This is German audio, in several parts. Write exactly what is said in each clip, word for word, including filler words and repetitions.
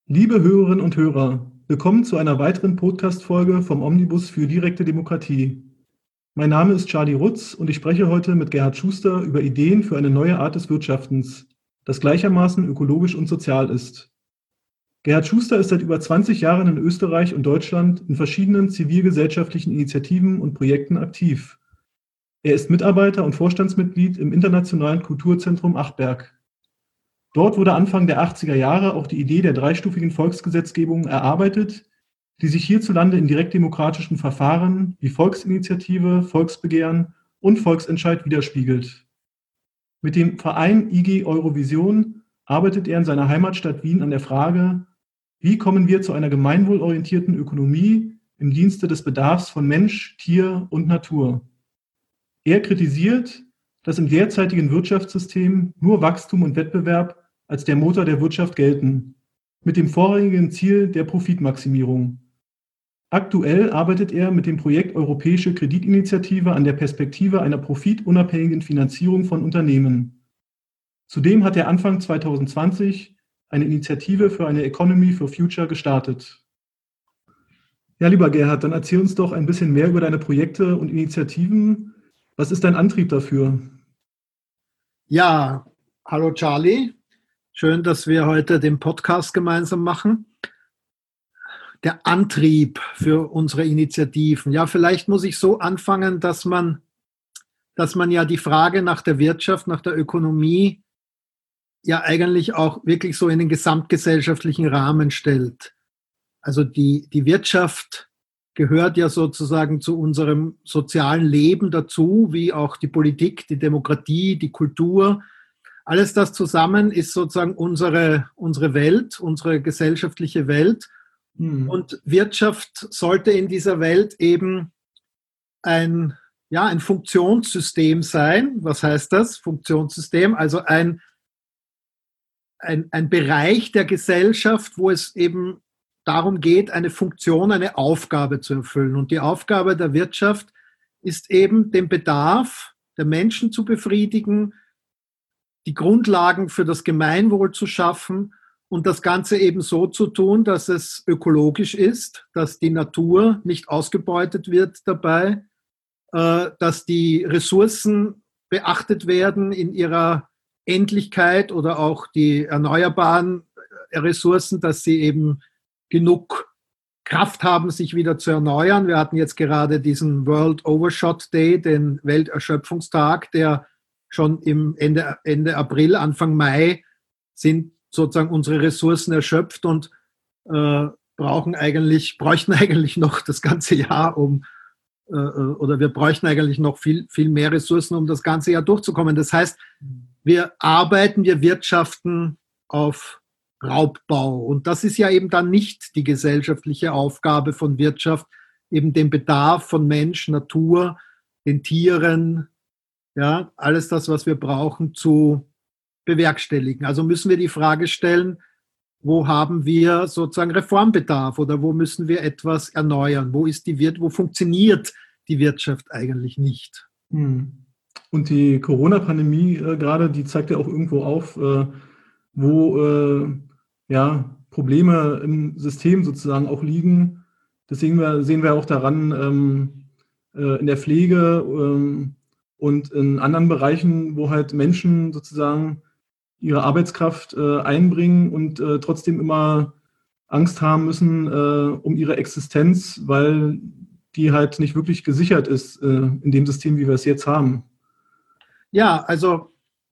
Liebe Hörerinnen und Hörer, willkommen zu einer weiteren Podcast-Folge vom Omnibus für direkte Demokratie. Mein Name ist Charlie Rutz und ich spreche heute mit Gerhard Schuster über Ideen für eine neue Art des Wirtschaftens, das gleichermaßen ökologisch und sozial ist. Gerhard Schuster ist seit über zwanzig Jahren in Österreich und Deutschland in verschiedenen zivilgesellschaftlichen Initiativen und Projekten aktiv. Er ist Mitarbeiter und Vorstandsmitglied im Internationalen Kulturzentrum Achberg. Dort wurde Anfang der achtziger Jahre auch die Idee der dreistufigen Volksgesetzgebung erarbeitet, die sich hierzulande in direktdemokratischen Verfahren wie Volksinitiative, Volksbegehren und Volksentscheid widerspiegelt. Mit dem Verein I G Eurovision arbeitet er in seiner Heimatstadt Wien an der Frage, wie kommen wir zu einer gemeinwohlorientierten Ökonomie im Dienste des Bedarfs von Mensch, Tier und Natur. Er kritisiert, dass im derzeitigen Wirtschaftssystem nur Wachstum und Wettbewerb als der Motor der Wirtschaft gelten, mit dem vorrangigen Ziel der Profitmaximierung. Aktuell arbeitet er mit dem Projekt Europäische Kreditinitiative an der Perspektive einer profitunabhängigen Finanzierung von Unternehmen. Zudem hat er Anfang zwanzig zwanzig eine Initiative für eine Economy for Future gestartet. Ja, lieber Gerhard, dann erzähl uns doch ein bisschen mehr über deine Projekte und Initiativen. Was ist dein Antrieb dafür? Ja, hallo Charlie. Schön, dass wir heute den Podcast gemeinsam machen. Der Antrieb für unsere Initiativen. Ja, vielleicht muss ich so anfangen, dass man, dass man ja die Frage nach der Wirtschaft, nach der Ökonomie ja eigentlich auch wirklich so in den gesamtgesellschaftlichen Rahmen stellt. Also die, die Wirtschaft gehört ja sozusagen zu unserem sozialen Leben dazu, wie auch die Politik, die Demokratie, die Kultur. Alles das zusammen ist sozusagen unsere, unsere Welt, unsere gesellschaftliche Welt. Hm. Und Wirtschaft sollte in dieser Welt eben ein, ja, ein Funktionssystem sein. Was heißt das? Funktionssystem, also ein, ein, ein Bereich der Gesellschaft, wo es eben darum geht, eine Funktion, eine Aufgabe zu erfüllen. Und die Aufgabe der Wirtschaft ist eben, den Bedarf der Menschen zu befriedigen, die Grundlagen für das Gemeinwohl zu schaffen und das Ganze eben so zu tun, dass es ökologisch ist, dass die Natur nicht ausgebeutet wird dabei, dass die Ressourcen beachtet werden in ihrer Endlichkeit oder auch die erneuerbaren Ressourcen, dass sie eben genug Kraft haben, sich wieder zu erneuern. Wir hatten jetzt gerade diesen World Overshot Day, den Welterschöpfungstag, der schon im Ende, Ende April, Anfang Mai sind sozusagen unsere Ressourcen erschöpft und äh, brauchen eigentlich, bräuchten eigentlich noch das ganze Jahr, um äh, oder wir bräuchten eigentlich noch viel, viel mehr Ressourcen, um das ganze Jahr durchzukommen. Das heißt, wir arbeiten, wir wirtschaften auf Raubbau. Und das ist ja eben dann nicht die gesellschaftliche Aufgabe von Wirtschaft, eben den Bedarf von Mensch, Natur, den Tieren, ja, alles das, was wir brauchen, zu bewerkstelligen. Also müssen wir die Frage stellen, wo haben wir sozusagen Reformbedarf oder wo müssen wir etwas erneuern? Wo ist die Wir- wo funktioniert die Wirtschaft eigentlich nicht? Hm. Und die Corona-Pandemie äh, gerade, die zeigt ja auch irgendwo auf, äh, wo äh, ja, Probleme im System sozusagen auch liegen. Das sehen wir, sehen wir auch daran ähm, äh, in der Pflege ähm, und in anderen Bereichen, wo halt Menschen sozusagen ihre Arbeitskraft äh, einbringen und äh, trotzdem immer Angst haben müssen äh, um ihre Existenz, weil die halt nicht wirklich gesichert ist äh, in dem System, wie wir es jetzt haben. Ja, also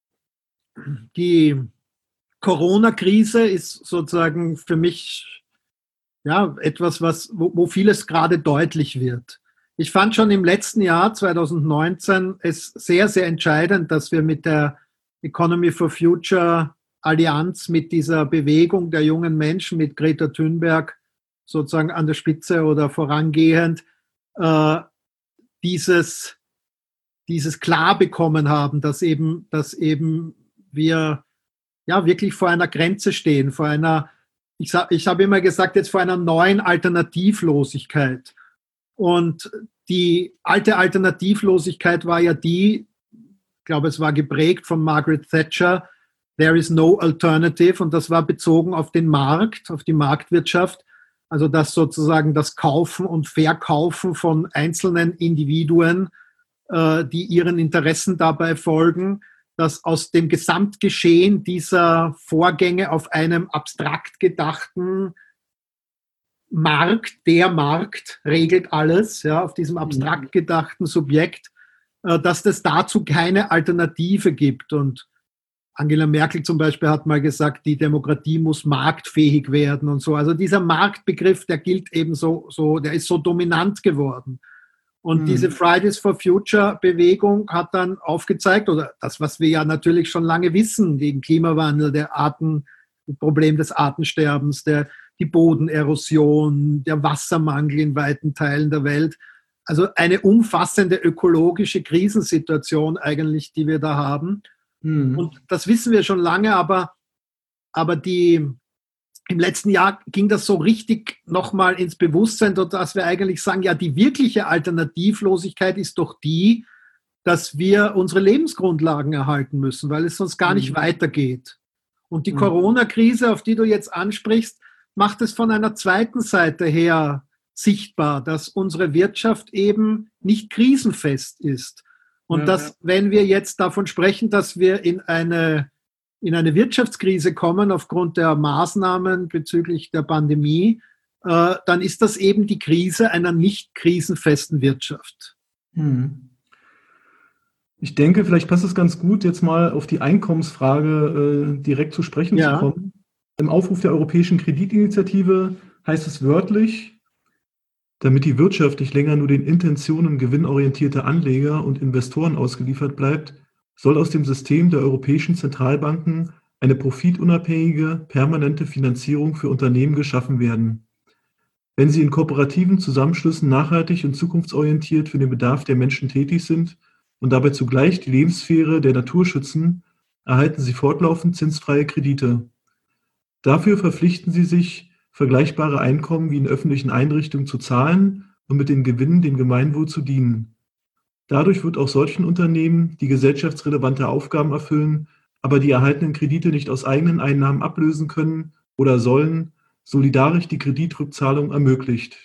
die Corona-Krise ist sozusagen für mich ja etwas, was, wo, wo vieles gerade deutlich wird. Ich fand schon im letzten Jahr, zwanzig neunzehn, es sehr, sehr entscheidend, dass wir mit der Economy for Future Allianz, mit dieser Bewegung der jungen Menschen, mit Greta Thunberg sozusagen an der Spitze oder vorangehend, äh, dieses, dieses klar bekommen haben, dass eben, dass eben wir ja wirklich vor einer Grenze stehen, vor einer, ich, ich habe immer gesagt, jetzt vor einer neuen Alternativlosigkeit. Und die alte Alternativlosigkeit war ja die, ich glaube, es war geprägt von Margaret Thatcher, there is no alternative, und das war bezogen auf den Markt, auf die Marktwirtschaft, also dass sozusagen das Kaufen und Verkaufen von einzelnen Individuen, äh, die ihren Interessen dabei folgen, dass aus dem Gesamtgeschehen dieser Vorgänge auf einem abstrakt gedachten Markt, der Markt regelt alles, ja, auf diesem abstrakt gedachten Subjekt, äh, dass es dazu keine Alternative gibt. Und Angela Merkel zum Beispiel hat mal gesagt, die Demokratie muss marktfähig werden und so. Also dieser Marktbegriff, der gilt eben so, so der ist so dominant geworden. Und mhm. diese Fridays for Future Bewegung hat dann aufgezeigt, oder das, was wir ja natürlich schon lange wissen, den Klimawandel, der Arten, das Problem des Artensterbens, der, die Bodenerosion, der Wassermangel in weiten Teilen der Welt. Also eine umfassende ökologische Krisensituation eigentlich, die wir da haben. Mhm. Und das wissen wir schon lange, aber, aber die, im letzten Jahr ging das so richtig nochmal ins Bewusstsein, dass wir eigentlich sagen, ja, die wirkliche Alternativlosigkeit ist doch die, dass wir unsere Lebensgrundlagen erhalten müssen, weil es sonst gar nicht mhm. weitergeht. Und die mhm. Corona-Krise, auf die du jetzt ansprichst, macht es von einer zweiten Seite her sichtbar, dass unsere Wirtschaft eben nicht krisenfest ist. Und ja, dass, ja. wenn wir jetzt davon sprechen, dass wir in eine, in eine Wirtschaftskrise kommen aufgrund der Maßnahmen bezüglich der Pandemie, äh, dann ist das eben die Krise einer nicht krisenfesten Wirtschaft. Hm. Ich denke, vielleicht passt es ganz gut, jetzt mal auf die Einkommensfrage äh, direkt zu sprechen ja. zu kommen. Im Aufruf der Europäischen Kreditinitiative heißt es wörtlich, damit die Wirtschaft nicht länger nur den Intentionen gewinnorientierter Anleger und Investoren ausgeliefert bleibt, soll aus dem System der europäischen Zentralbanken eine profitunabhängige, permanente Finanzierung für Unternehmen geschaffen werden. Wenn sie in kooperativen Zusammenschlüssen nachhaltig und zukunftsorientiert für den Bedarf der Menschen tätig sind und dabei zugleich die Lebenssphäre der Natur schützen, erhalten sie fortlaufend zinsfreie Kredite. Dafür verpflichten sie sich, vergleichbare Einkommen wie in öffentlichen Einrichtungen zu zahlen und mit den Gewinnen dem Gemeinwohl zu dienen. Dadurch wird auch solchen Unternehmen, die gesellschaftsrelevante Aufgaben erfüllen, aber die erhaltenen Kredite nicht aus eigenen Einnahmen ablösen können oder sollen, solidarisch die Kreditrückzahlung ermöglicht.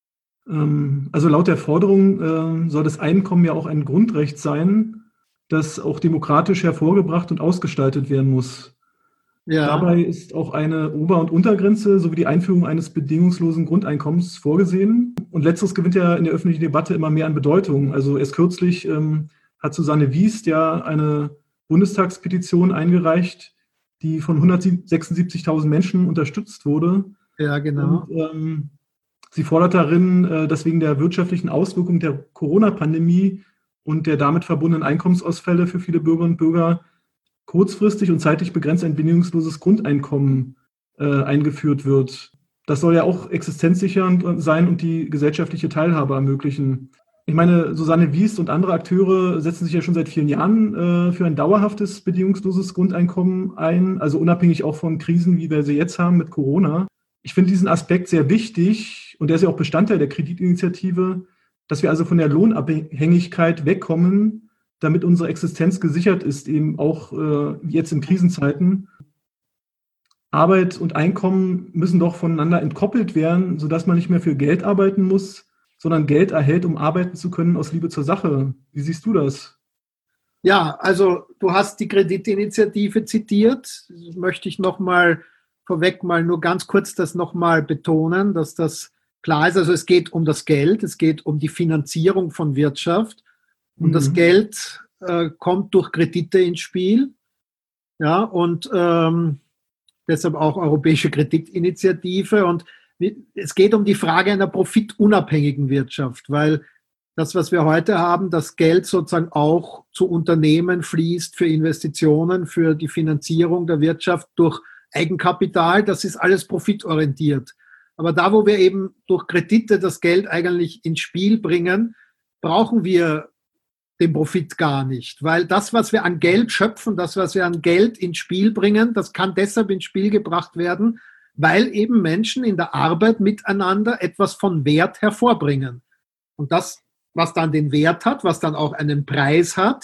Also laut der Forderung soll das Einkommen ja auch ein Grundrecht sein, das auch demokratisch hervorgebracht und ausgestaltet werden muss. Ja. Dabei ist auch eine Ober- und Untergrenze sowie die Einführung eines bedingungslosen Grundeinkommens vorgesehen. Und letzteres gewinnt ja in der öffentlichen Debatte immer mehr an Bedeutung. Also erst kürzlich ähm, hat Susanne Wiest ja eine Bundestagspetition eingereicht, die von hundertsechsundsiebzigtausend Menschen unterstützt wurde. Ja, genau. Und, ähm, sie fordert darin, äh, dass wegen der wirtschaftlichen Auswirkungen der Corona-Pandemie und der damit verbundenen Einkommensausfälle für viele Bürgerinnen und Bürger kurzfristig und zeitlich begrenzt ein bedingungsloses Grundeinkommen äh, eingeführt wird. Das soll ja auch existenzsichernd sein und die gesellschaftliche Teilhabe ermöglichen. Ich meine, Susanne Wiest und andere Akteure setzen sich ja schon seit vielen Jahren äh, für ein dauerhaftes, bedingungsloses Grundeinkommen ein, also unabhängig auch von Krisen, wie wir sie jetzt haben mit Corona. Ich finde diesen Aspekt sehr wichtig und der ist ja auch Bestandteil der Kreditinitiative, dass wir also von der Lohnabhängigkeit wegkommen, damit unsere Existenz gesichert ist, eben auch äh, jetzt in Krisenzeiten. Arbeit und Einkommen müssen doch voneinander entkoppelt werden, sodass man nicht mehr für Geld arbeiten muss, sondern Geld erhält, um arbeiten zu können aus Liebe zur Sache. Wie siehst du das? Ja, also du hast die Kreditinitiative zitiert. Das möchte ich nochmal vorweg mal nur ganz kurz das nochmal betonen, dass das klar ist. Also es geht um das Geld, es geht um die Finanzierung von Wirtschaft. Und mhm. das Geld äh, kommt durch Kredite ins Spiel. Ja, und ähm, deshalb auch Europäische Kreditinitiative. Und es geht um die Frage einer profitunabhängigen Wirtschaft, weil das, was wir heute haben, das Geld sozusagen auch zu Unternehmen fließt für Investitionen, für die Finanzierung der Wirtschaft durch Eigenkapital, das ist alles profitorientiert. Aber da, wo wir eben durch Kredite das Geld eigentlich ins Spiel bringen, brauchen wir den Profit gar nicht, weil das, was wir an Geld schöpfen, das, was wir an Geld ins Spiel bringen, das kann deshalb ins Spiel gebracht werden, weil eben Menschen in der Arbeit miteinander etwas von Wert hervorbringen. Und das, was dann den Wert hat, was dann auch einen Preis hat,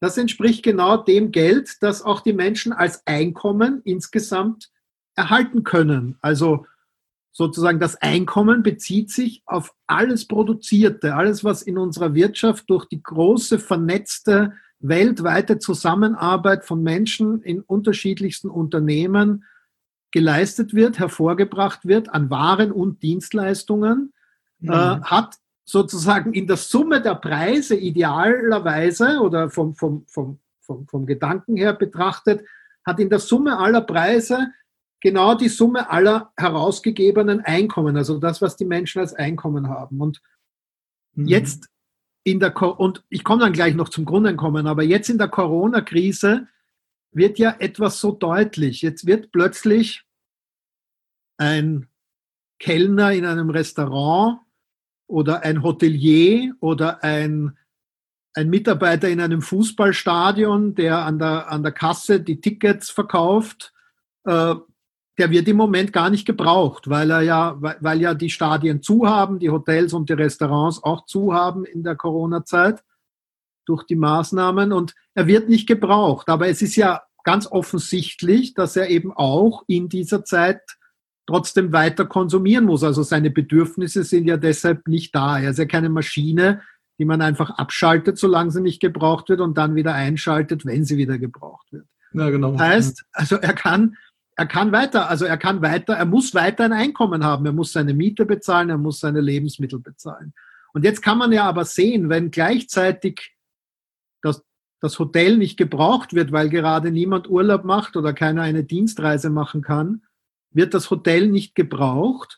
das entspricht genau dem Geld, das auch die Menschen als Einkommen insgesamt erhalten können. Also sozusagen das Einkommen bezieht sich auf alles Produzierte, alles, was in unserer Wirtschaft durch die große, vernetzte, weltweite Zusammenarbeit von Menschen in unterschiedlichsten Unternehmen geleistet wird, hervorgebracht wird an Waren und Dienstleistungen, mhm. äh, hat sozusagen in der Summe der Preise idealerweise oder vom, vom, vom, vom, vom Gedanken her betrachtet, hat in der Summe aller Preise genau die Summe aller herausgegebenen Einkommen, also das, was die Menschen als Einkommen haben. Und mhm. jetzt in der, und ich komme dann gleich noch zum Grundeinkommen, aber jetzt in der Corona-Krise wird ja etwas so deutlich. Jetzt wird plötzlich ein Kellner in einem Restaurant oder ein Hotelier oder ein, ein Mitarbeiter in einem Fußballstadion, der an der, an der Kasse die Tickets verkauft, äh, der wird im Moment gar nicht gebraucht, weil er ja, weil, weil ja die Stadien zu haben, die Hotels und die Restaurants auch zu haben in der Corona-Zeit durch die Maßnahmen und er wird nicht gebraucht. Aber es ist ja ganz offensichtlich, dass er eben auch in dieser Zeit trotzdem weiter konsumieren muss. Also seine Bedürfnisse sind ja deshalb nicht da. Er ist ja keine Maschine, die man einfach abschaltet, solange sie nicht gebraucht wird und dann wieder einschaltet, wenn sie wieder gebraucht wird. Ja, genau. Das heißt, also er kann, er kann weiter, also er kann weiter, er muss weiter ein Einkommen haben. Er muss seine Miete bezahlen, er muss seine Lebensmittel bezahlen. Und jetzt kann man ja aber sehen, wenn gleichzeitig das, das Hotel nicht gebraucht wird, weil gerade niemand Urlaub macht oder keiner eine Dienstreise machen kann, wird das Hotel nicht gebraucht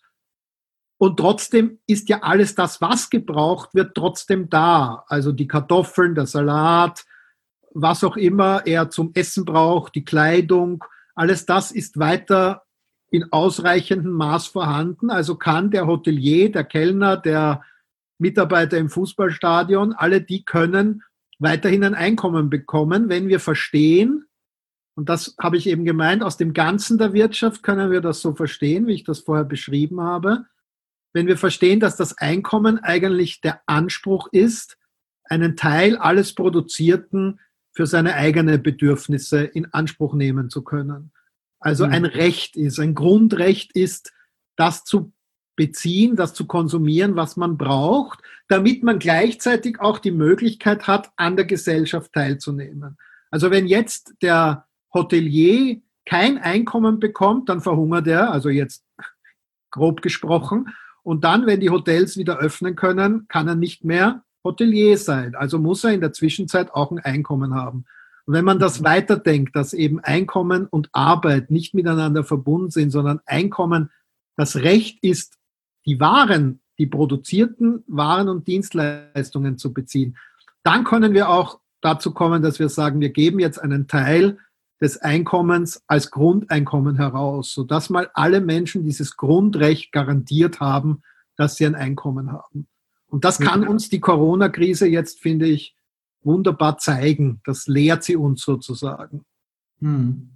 und trotzdem ist ja alles das, was gebraucht wird, trotzdem da. Also die Kartoffeln, der Salat, was auch immer er zum Essen braucht, die Kleidung, alles das ist weiter in ausreichendem Maß vorhanden. Also kann der Hotelier, der Kellner, der Mitarbeiter im Fußballstadion, alle die können weiterhin ein Einkommen bekommen, wenn wir verstehen, und das habe ich eben gemeint, aus dem Ganzen der Wirtschaft können wir das so verstehen, wie ich das vorher beschrieben habe. Wenn wir verstehen, dass das Einkommen eigentlich der Anspruch ist, einen Teil alles Produzierten für seine eigenen Bedürfnisse in Anspruch nehmen zu können. Also ein Recht ist, ein Grundrecht ist, das zu beziehen, das zu konsumieren, was man braucht, damit man gleichzeitig auch die Möglichkeit hat, an der Gesellschaft teilzunehmen. Also wenn jetzt der Hotelier kein Einkommen bekommt, dann verhungert er, also jetzt grob gesprochen. Und dann, wenn die Hotels wieder öffnen können, kann er nicht mehr Hotelier sein. Also muss er in der Zwischenzeit auch ein Einkommen haben. Und wenn man das weiterdenkt, dass eben Einkommen und Arbeit nicht miteinander verbunden sind, sondern Einkommen das Recht ist, die Waren, die produzierten Waren und Dienstleistungen zu beziehen, dann können wir auch dazu kommen, dass wir sagen, wir geben jetzt einen Teil des Einkommens als Grundeinkommen heraus, sodass mal alle Menschen dieses Grundrecht garantiert haben, dass sie ein Einkommen haben. Und das kann uns die Corona-Krise jetzt, finde ich, wunderbar zeigen. Das lehrt sie uns sozusagen. Hm.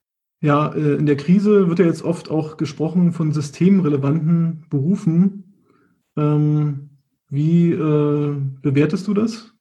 Ja, in der Krise wird ja jetzt oft auch gesprochen von systemrelevanten Berufen. Ähm, wie äh, bewertest du das?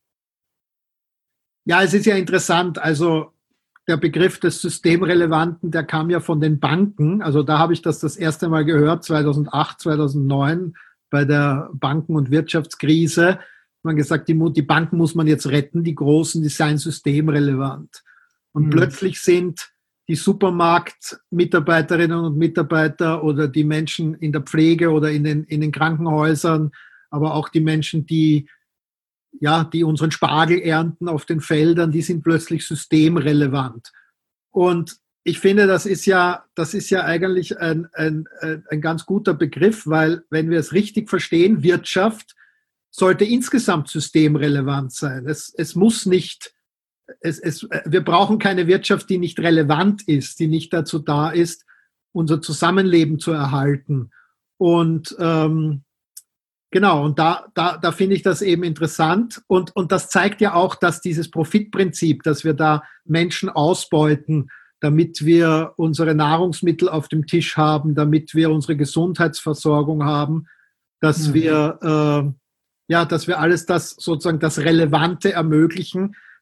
Ja, es ist ja interessant. Also der Begriff des Systemrelevanten, der kam ja von den Banken. Also da habe ich das das erste Mal gehört, zweitausendacht, zweitausendneun, bei der Banken- und Wirtschaftskrise. Man gesagt, die, die Banken muss man jetzt retten, die Großen, die seien systemrelevant. Und mhm. plötzlich sind die Supermarktmitarbeiterinnen und Mitarbeiter oder die Menschen in der Pflege oder in den, in den Krankenhäusern, aber auch die Menschen, die ja, die unseren Spargel ernten auf den Feldern, die sind plötzlich systemrelevant. Und ich finde, das ist ja, das ist ja eigentlich ein, ein, ein ganz guter Begriff, weil wenn wir es richtig verstehen, Wirtschaft sollte insgesamt systemrelevant sein. Es, es muss nicht, es, es, wir brauchen keine Wirtschaft, die nicht relevant ist, die nicht dazu da ist, unser Zusammenleben zu erhalten. Und ähm, Genau, und da, da, da finde ich das eben interessant. Und, und das zeigt ja auch, dass dieses Profitprinzip, dass wir da Menschen ausbeuten, damit wir unsere Nahrungsmittel auf dem Tisch haben, damit wir unsere Gesundheitsversorgung haben, dass mhm. wir, äh, ja, dass wir alles das sozusagen das Relevante ermöglichen,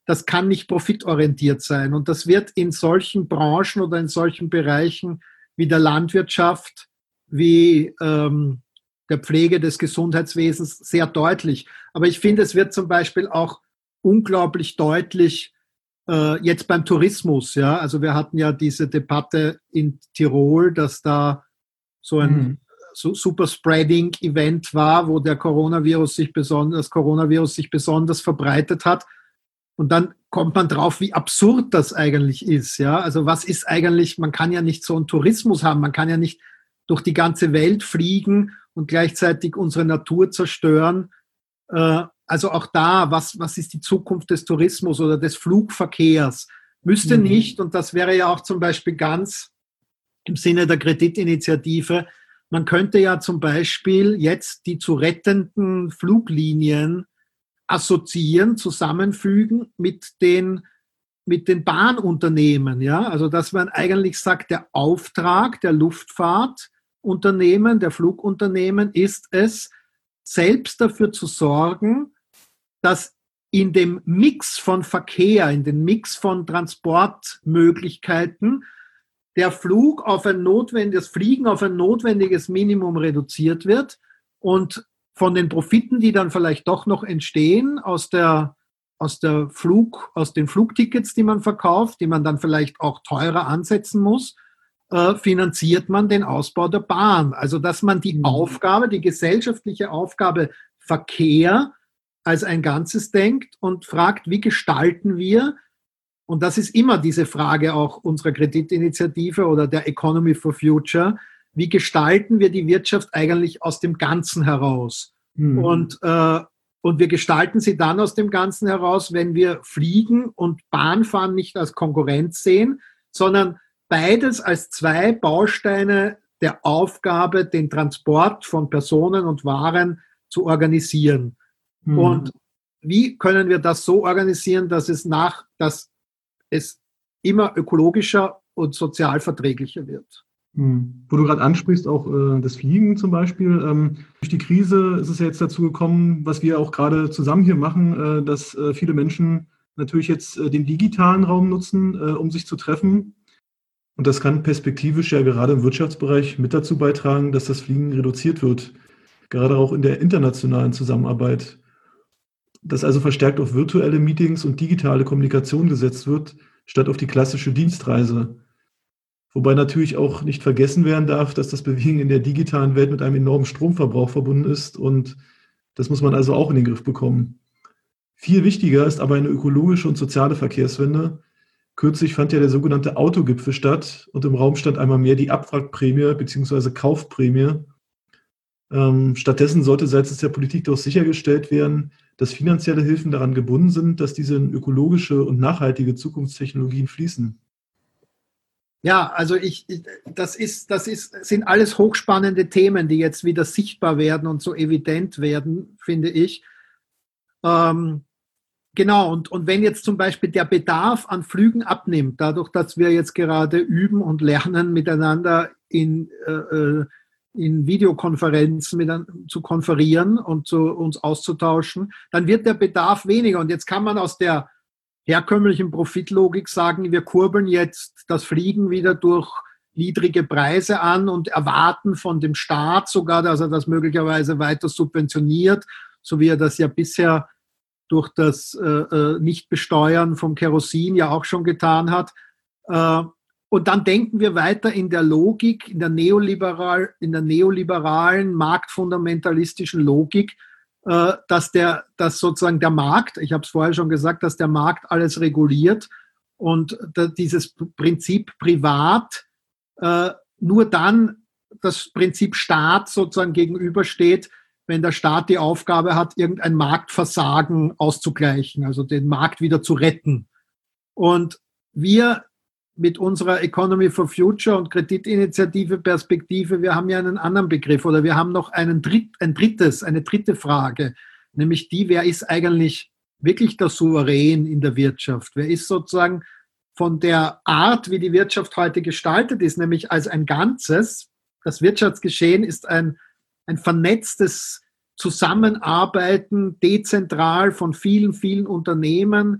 das kann nicht profitorientiert sein. Und das wird in solchen Branchen oder in solchen Bereichen wie der Landwirtschaft, wie ähm, der Pflege des Gesundheitswesens sehr deutlich. Aber ich finde, es wird zum Beispiel auch unglaublich deutlich äh, jetzt beim Tourismus. Ja? Also wir hatten ja diese Debatte in Tirol, dass da so ein mhm. so Super-Spreading-Event war, wo der Coronavirus sich besonders, das Coronavirus sich besonders verbreitet hat. Und dann kommt man drauf, wie absurd das eigentlich ist. Ja? Also was ist eigentlich, man kann ja nicht so einen Tourismus haben, man kann ja nicht durch die ganze Welt fliegen und gleichzeitig unsere Natur zerstören. Äh, also auch da, was, was ist die Zukunft des Tourismus oder des Flugverkehrs? Müsste mhm. nicht, und das wäre ja auch zum Beispiel ganz im Sinne der Kreditinitiative, man könnte ja zum Beispiel jetzt die zu rettenden Fluglinien assoziieren, zusammenfügen mit den, mit den Bahnunternehmen. Ja? Also dass man eigentlich sagt, der Auftrag der Luftfahrtunternehmen, der Flugunternehmen ist es, selbst dafür zu sorgen, dass in dem Mix von Verkehr, in dem Mix von Transportmöglichkeiten der Flug auf ein notwendiges, Fliegen auf ein notwendiges Minimum reduziert wird und von den Profiten, die dann vielleicht doch noch entstehen aus der, aus der Flug, aus den Flugtickets, die man verkauft, die man dann vielleicht auch teurer ansetzen muss, äh, finanziert man den Ausbau der Bahn. Also dass man die mhm. Aufgabe, die gesellschaftliche Aufgabe Verkehr als ein Ganzes denkt und fragt, wie gestalten wir, und das ist immer diese Frage auch unserer Kreditinitiative oder der Economy for Future, wie gestalten wir die Wirtschaft eigentlich aus dem Ganzen heraus? Mhm. Und, äh, und wir gestalten sie dann aus dem Ganzen heraus, wenn wir Fliegen und Bahnfahren nicht als Konkurrenz sehen, sondern beides als zwei Bausteine der Aufgabe, den Transport von Personen und Waren zu organisieren. Mhm. Und wie können wir das so organisieren, dass es nach, dass es immer ökologischer und sozial verträglicher wird? Hm. Wo du gerade ansprichst, auch äh, das Fliegen zum Beispiel. Ähm, durch die Krise ist es ja jetzt dazu gekommen, was wir auch gerade zusammen hier machen, äh, dass äh, viele Menschen natürlich jetzt äh, den digitalen Raum nutzen, äh, um sich zu treffen. Und das kann perspektivisch ja gerade im Wirtschaftsbereich mit dazu beitragen, dass das Fliegen reduziert wird, gerade auch in der internationalen Zusammenarbeit. Dass also verstärkt auf virtuelle Meetings und digitale Kommunikation gesetzt wird, statt auf die klassische Dienstreise. Wobei natürlich auch nicht vergessen werden darf, dass das Bewegen in der digitalen Welt mit einem enormen Stromverbrauch verbunden ist und das muss man also auch in den Griff bekommen. Viel wichtiger ist aber eine ökologische und soziale Verkehrswende. Kürzlich fand ja der sogenannte Autogipfel statt und im Raum stand einmal mehr die Abwrackprämie bzw. Kaufprämie. Ähm, stattdessen sollte seitens der Politik doch sichergestellt werden, dass finanzielle Hilfen daran gebunden sind, dass diese in ökologische und nachhaltige Zukunftstechnologien fließen. Ja, also ich, ich das ist, das ist, sind alles hochspannende Themen, die jetzt wieder sichtbar werden und so evident werden, finde ich. Ähm, genau, und, und wenn jetzt zum Beispiel der Bedarf an Flügen abnimmt, dadurch, dass wir jetzt gerade üben und lernen, miteinander in, äh, in Videokonferenzen mit, zu konferieren und zu uns auszutauschen, dann wird der Bedarf weniger. Und jetzt kann man aus der herkömmlichen Profitlogik sagen, wir kurbeln jetzt das Fliegen wieder durch niedrige Preise an und erwarten von dem Staat sogar, dass er das möglicherweise weiter subventioniert, so wie er das ja bisher durch das äh, Nichtbesteuern vom Kerosin ja auch schon getan hat. Äh, und dann denken wir weiter in der Logik, in der, neoliberal, in der neoliberalen, marktfundamentalistischen Logik, dass der, dass sozusagen der Markt, ich habe es vorher schon gesagt, dass der Markt alles reguliert und dieses Prinzip Privat äh, nur dann das Prinzip Staat sozusagen gegenübersteht, wenn der Staat die Aufgabe hat, irgendein Marktversagen auszugleichen, also den Markt wieder zu retten. Und wir mit unserer Economy for Future und Kreditinitiative Perspektive, wir haben ja einen anderen Begriff oder wir haben noch einen Dritt, ein drittes, eine dritte Frage, nämlich die, wer ist eigentlich wirklich der Souverän in der Wirtschaft? Wer ist sozusagen von der Art, wie die Wirtschaft heute gestaltet ist, nämlich als ein Ganzes, das Wirtschaftsgeschehen ist ein, ein vernetztes Zusammenarbeiten, dezentral von vielen, vielen Unternehmen,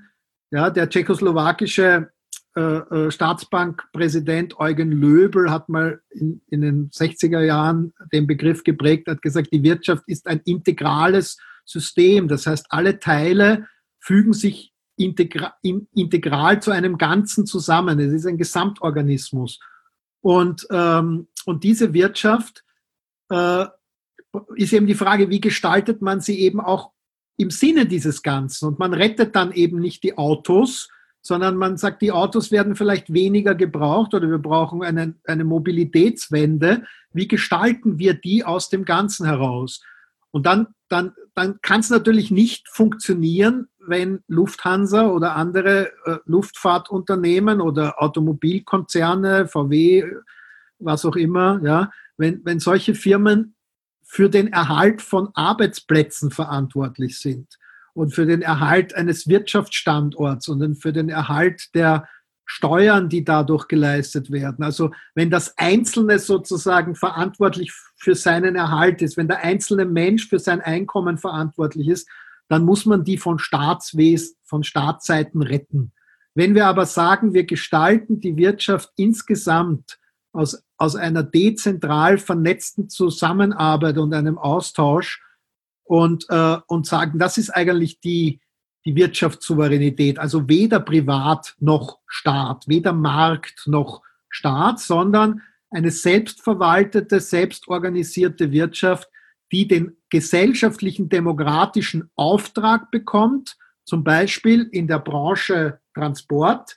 Ja, der tschechoslowakische äh, äh, Staatsbankpräsident Eugen Löbl hat mal in, in den sechziger Jahren den Begriff geprägt, hat gesagt, die Wirtschaft ist ein integrales System. Das heißt, alle Teile fügen sich integra in, integral zu einem Ganzen zusammen. Es ist ein Gesamtorganismus. Und, ähm, und diese Wirtschaft äh, ist eben die Frage, wie gestaltet man sie eben auch im Sinne dieses Ganzen? Und man rettet dann eben nicht die Autos, sondern man sagt, die Autos werden vielleicht weniger gebraucht oder wir brauchen eine, eine Mobilitätswende. Wie gestalten wir die aus dem Ganzen heraus? Und dann, dann, dann kann es natürlich nicht funktionieren, wenn Lufthansa oder andere äh, Luftfahrtunternehmen oder Automobilkonzerne, V W, was auch immer, ja, wenn, wenn solche Firmen für den Erhalt von Arbeitsplätzen verantwortlich sind und für den Erhalt eines Wirtschaftsstandorts und für den Erhalt der Steuern, die dadurch geleistet werden. Also wenn das Einzelne sozusagen verantwortlich für seinen Erhalt ist, wenn der einzelne Mensch für sein Einkommen verantwortlich ist, dann muss man die von Staatswesen, von Staatsseiten retten. Wenn wir aber sagen, wir gestalten die Wirtschaft insgesamt aus, aus einer dezentral vernetzten Zusammenarbeit und einem Austausch und, äh, und sagen, das ist eigentlich die, die Wirtschaftssouveränität, also weder Privat noch Staat, weder Markt noch Staat, sondern eine selbstverwaltete, selbstorganisierte Wirtschaft, die den gesellschaftlichen, demokratischen Auftrag bekommt, zum Beispiel in der Branche Transport,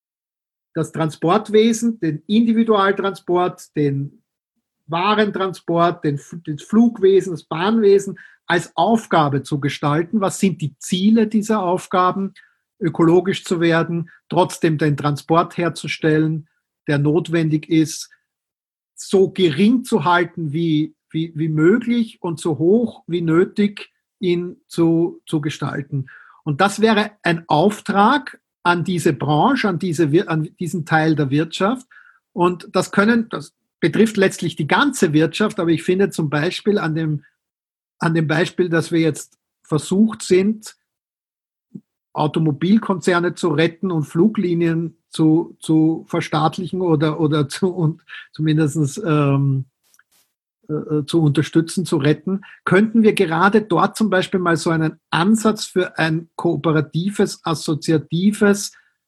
das Transportwesen, den Individualtransport, den Warentransport, den, das Flugwesen, das Bahnwesen als Aufgabe zu gestalten. Was sind die Ziele dieser Aufgaben? Ökologisch zu werden, trotzdem den Transport herzustellen, der notwendig ist, so gering zu halten wie, wie, wie möglich und so hoch wie nötig ihn zu, zu gestalten. Und das wäre ein Auftrag an diese Branche, an, diese, an diesen Teil der Wirtschaft. Und das können, das betrifft letztlich die ganze Wirtschaft, aber ich finde zum Beispiel an dem, an dem Beispiel, dass wir jetzt versucht sind, Automobilkonzerne zu retten und Fluglinien zu, zu verstaatlichen oder, oder zu, und zumindest ähm, äh, zu unterstützen, zu retten, könnten wir gerade dort zum Beispiel mal so einen Ansatz für ein kooperatives, assoziatives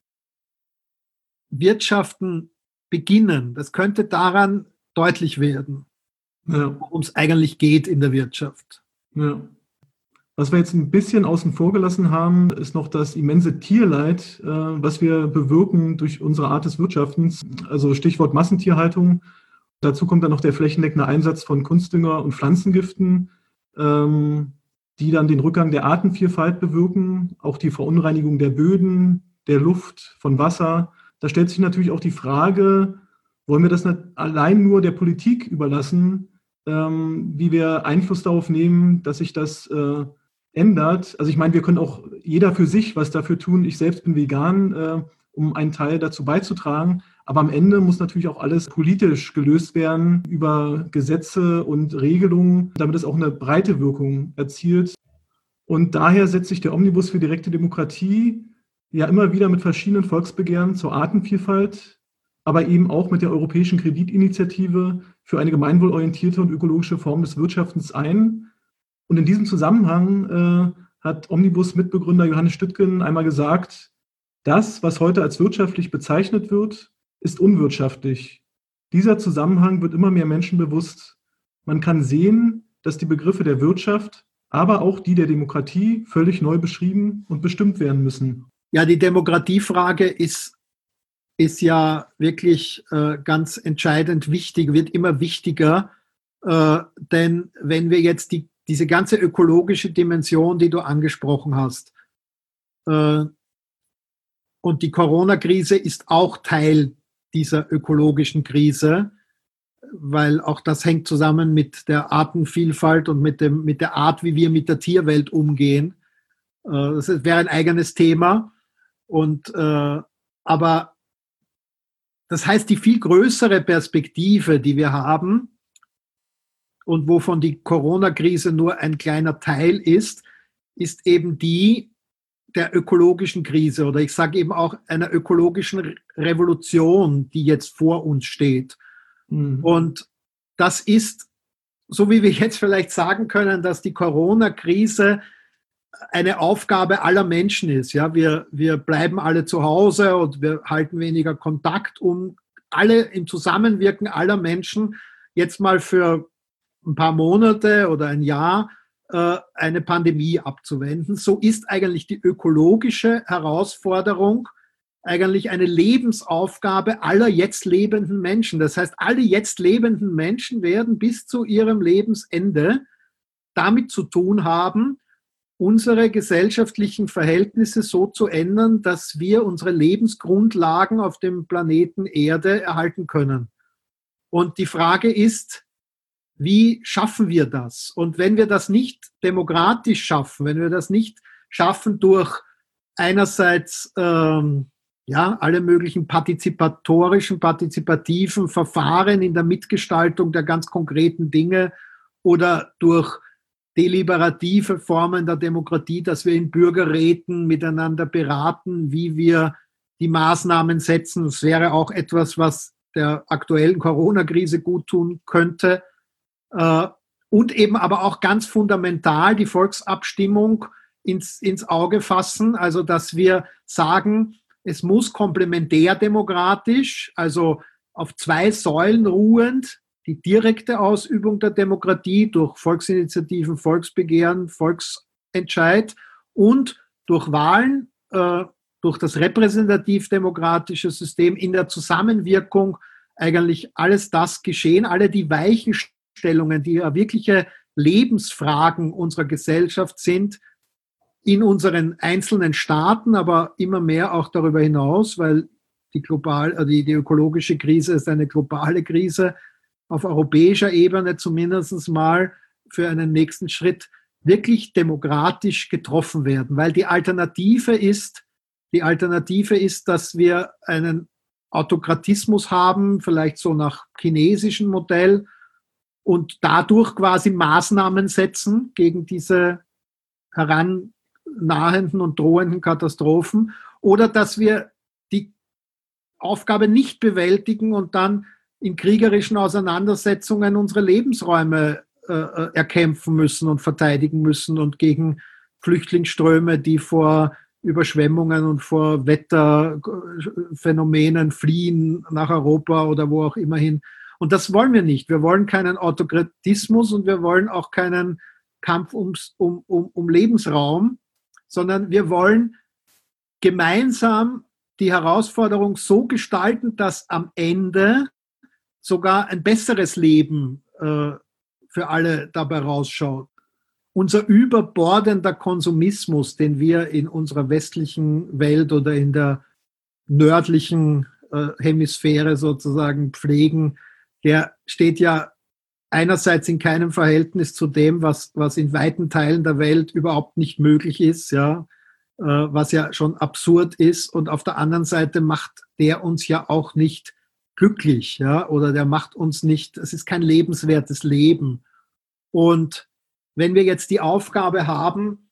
Wirtschaften beginnen. Das könnte daran deutlich werden, ja, worum es eigentlich geht in der Wirtschaft. Ja. Was wir jetzt ein bisschen außen vor gelassen haben, ist noch das immense Tierleid, äh, was wir bewirken durch unsere Art des Wirtschaftens. Also Stichwort Massentierhaltung. Dazu kommt dann noch der flächendeckende Einsatz von Kunstdünger und Pflanzengiften, ähm, die dann den Rückgang der Artenvielfalt bewirken, auch die Verunreinigung der Böden, der Luft, von Wasser. Da stellt sich natürlich auch die Frage, wollen wir das nicht allein nur der Politik überlassen, ähm, wie wir Einfluss darauf nehmen, dass sich das äh, ändert. Also ich meine, wir können auch jeder für sich was dafür tun. Ich selbst bin vegan, äh, um einen Teil dazu beizutragen. Aber am Ende muss natürlich auch alles politisch gelöst werden über Gesetze und Regelungen, damit es auch eine breite Wirkung erzielt. Und daher setzt sich der Omnibus für direkte Demokratie ja immer wieder mit verschiedenen Volksbegehren zur Artenvielfalt, aber eben auch mit der Europäischen Kreditinitiative für eine gemeinwohlorientierte und ökologische Form des Wirtschaftens ein. Und in diesem Zusammenhang äh, hat Omnibus-Mitbegründer Johannes Stüttgen einmal gesagt, das, was heute als wirtschaftlich bezeichnet wird, ist unwirtschaftlich. Dieser Zusammenhang wird immer mehr Menschen bewusst. Man kann sehen, dass die Begriffe der Wirtschaft, aber auch die der Demokratie völlig neu beschrieben und bestimmt werden müssen. Ja, die Demokratiefrage ist, ist ja wirklich äh, ganz entscheidend wichtig, wird immer wichtiger, äh, denn wenn wir jetzt die, diese ganze ökologische Dimension, die du angesprochen hast, äh, und die Corona-Krise ist auch Teil dieser ökologischen Krise, weil auch das hängt zusammen mit der Artenvielfalt und mit, dem, mit der Art, wie wir mit der Tierwelt umgehen. Äh, das wäre ein eigenes Thema. Und, äh, aber das heißt, die viel größere Perspektive, die wir haben und wovon die Corona-Krise nur ein kleiner Teil ist, ist eben die, der ökologischen Krise oder ich sage eben auch einer ökologischen Revolution, die jetzt vor uns steht. Mhm. Und das ist, so wie wir jetzt vielleicht sagen können, dass die Corona-Krise eine Aufgabe aller Menschen ist. Ja, wir, wir bleiben alle zu Hause und wir halten weniger Kontakt, um alle im Zusammenwirken aller Menschen jetzt mal für ein paar Monate oder ein Jahr äh, eine Pandemie abzuwenden. So ist eigentlich die ökologische Herausforderung eigentlich eine Lebensaufgabe aller jetzt lebenden Menschen. Das heißt, alle jetzt lebenden Menschen werden bis zu ihrem Lebensende damit zu tun haben, unsere gesellschaftlichen Verhältnisse so zu ändern, dass wir unsere Lebensgrundlagen auf dem Planeten Erde erhalten können. Und die Frage ist, wie schaffen wir das? Und wenn wir das nicht demokratisch schaffen, wenn wir das nicht schaffen durch einerseits ähm, ja, alle möglichen partizipatorischen, partizipativen Verfahren in der Mitgestaltung der ganz konkreten Dinge oder durch deliberative Formen der Demokratie, dass wir in Bürgerräten miteinander beraten, wie wir die Maßnahmen setzen. Das wäre auch etwas, was der aktuellen Corona-Krise gut tun könnte. Und eben aber auch ganz fundamental die Volksabstimmung ins, ins Auge fassen. Also, dass wir sagen, es muss komplementärdemokratisch, also auf zwei Säulen ruhend, die direkte Ausübung der Demokratie durch Volksinitiativen, Volksbegehren, Volksentscheid und durch Wahlen, äh, durch das repräsentativ-demokratische System in der Zusammenwirkung eigentlich alles das geschehen, alle die Weichenstellungen, die ja wirkliche Lebensfragen unserer Gesellschaft sind, in unseren einzelnen Staaten, aber immer mehr auch darüber hinaus, weil die, global, die, die ökologische Krise ist eine globale Krise, auf europäischer Ebene zumindest mal für einen nächsten Schritt wirklich demokratisch getroffen werden. Weil die Alternative ist, die Alternative ist, dass wir einen Autokratismus haben, vielleicht so nach chinesischem Modell, und dadurch quasi Maßnahmen setzen gegen diese herannahenden und drohenden Katastrophen, oder dass wir die Aufgabe nicht bewältigen und dann in kriegerischen Auseinandersetzungen unsere Lebensräume äh, erkämpfen müssen und verteidigen müssen und gegen Flüchtlingsströme, die vor Überschwemmungen und vor Wetterphänomenen fliehen nach Europa oder wo auch immer hin. Und das wollen wir nicht. Wir wollen keinen Autokratismus und wir wollen auch keinen Kampf ums, um, um, um Lebensraum, sondern wir wollen gemeinsam die Herausforderung so gestalten, dass am Ende sogar ein besseres Leben äh, für alle dabei rausschaut. Unser überbordender Konsumismus, den wir in unserer westlichen Welt oder in der nördlichen äh, Hemisphäre sozusagen pflegen, der steht ja einerseits in keinem Verhältnis zu dem, was, was in weiten Teilen der Welt überhaupt nicht möglich ist, ja, äh, was ja schon absurd ist. Und auf der anderen Seite macht der uns ja auch nicht glücklich, ja, oder der macht uns nicht, es ist kein lebenswertes Leben. Und wenn wir jetzt die Aufgabe haben,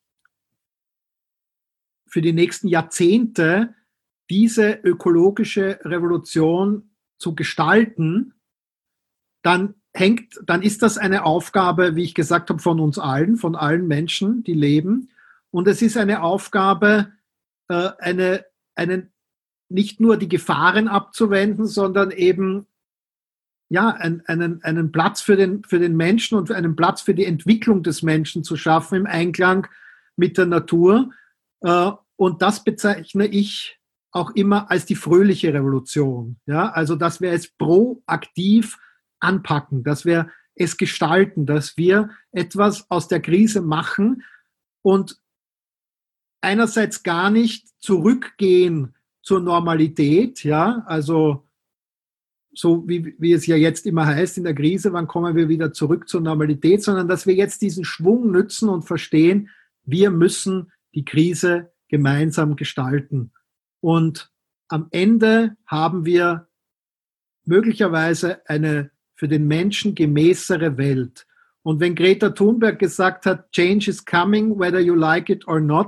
für die nächsten Jahrzehnte diese ökologische Revolution zu gestalten, dann hängt, dann ist das eine Aufgabe, wie ich gesagt habe, von uns allen, von allen Menschen, die leben. Und es ist eine Aufgabe, äh, eine, einen nicht nur die Gefahren abzuwenden, sondern eben ja, einen, einen, einen Platz für den, für den Menschen und einen Platz für die Entwicklung des Menschen zu schaffen im Einklang mit der Natur. Und das bezeichne ich auch immer als die fröhliche Revolution. Ja, also, dass wir es proaktiv anpacken, dass wir es gestalten, dass wir etwas aus der Krise machen und einerseits gar nicht zurückgehen zur Normalität, ja, also so wie, wie es ja jetzt immer heißt in der Krise, wann kommen wir wieder zurück zur Normalität, sondern dass wir jetzt diesen Schwung nützen und verstehen, wir müssen die Krise gemeinsam gestalten. Und am Ende haben wir möglicherweise eine für den Menschen gemäßere Welt. Und wenn Greta Thunberg gesagt hat, Change is coming, whether you like it or not,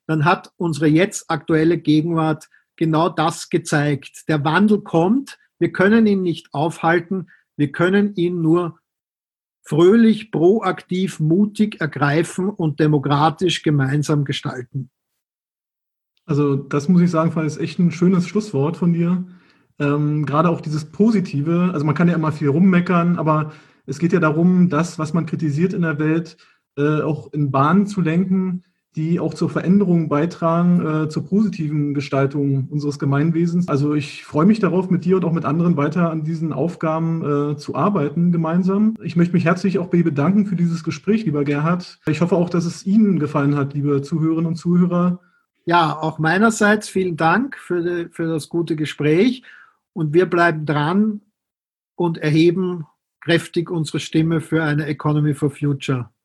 dann hat unsere jetzt aktuelle Gegenwart genau das gezeigt. Der Wandel kommt, wir können ihn nicht aufhalten, wir können ihn nur fröhlich, proaktiv, mutig ergreifen und demokratisch gemeinsam gestalten. Also das muss ich sagen, war jetzt echt ein schönes Schlusswort von dir. Ähm, gerade auch dieses Positive, also man kann ja immer viel rummeckern, aber es geht ja darum, das, was man kritisiert in der Welt, äh, auch in Bahnen zu lenken, die auch zur Veränderung beitragen, äh, zur positiven Gestaltung unseres Gemeinwesens. Also ich freue mich darauf, mit dir und auch mit anderen weiter an diesen Aufgaben äh, zu arbeiten gemeinsam. Ich möchte mich herzlich auch bei dir bedanken für dieses Gespräch, lieber Gerhard. Ich hoffe auch, dass es Ihnen gefallen hat, liebe Zuhörerinnen und Zuhörer. Ja, auch meinerseits vielen Dank für, die, für das gute Gespräch und wir bleiben dran und erheben kräftig unsere Stimme für eine Economy for Future.